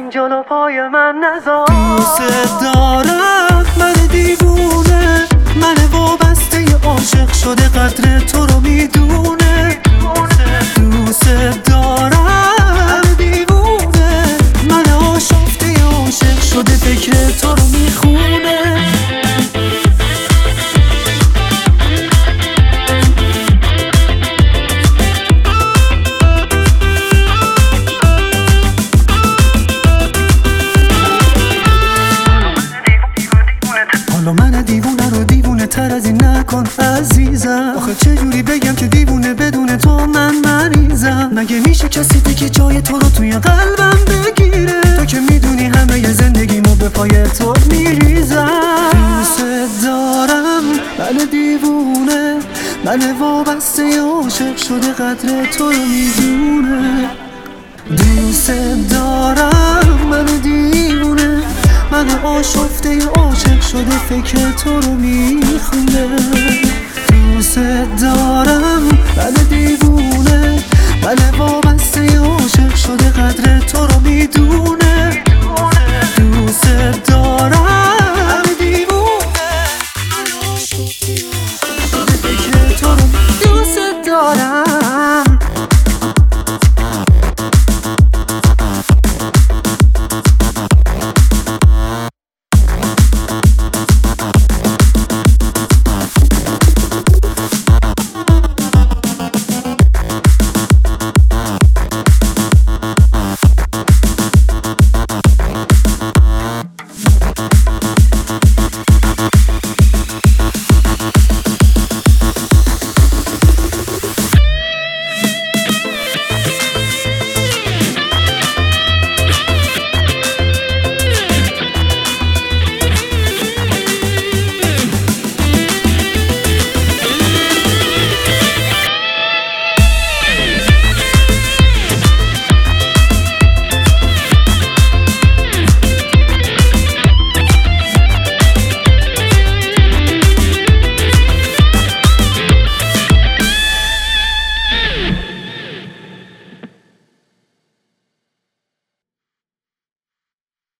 این جلو پای من نذار. دوست دارم من دیوونه، من وابسته عاشق شده قدر تو رو میدونه. دوست دارم من دیوونه، من آشفته عاشق شده فکر تو رو میخونه. حالا من دیوونه رو دیوونه تر از این نکن عزیزم. آخه چجوری بگم که دیوونه بدون تو من مریضم؟ مگه میشه کسی که جای تو رو توی قلبم بگیره؟ تو که میدونی همه ی زندگیمو به پای تو میریزم. دوست دارم من دیوونه، من وابسته عاشق شده قدر تو رو میدونه. دوست دارم من دیوونه، من آشفته عاشق شده فکر تو رو میخونه. دوست دارم من دیوونه، من وابسته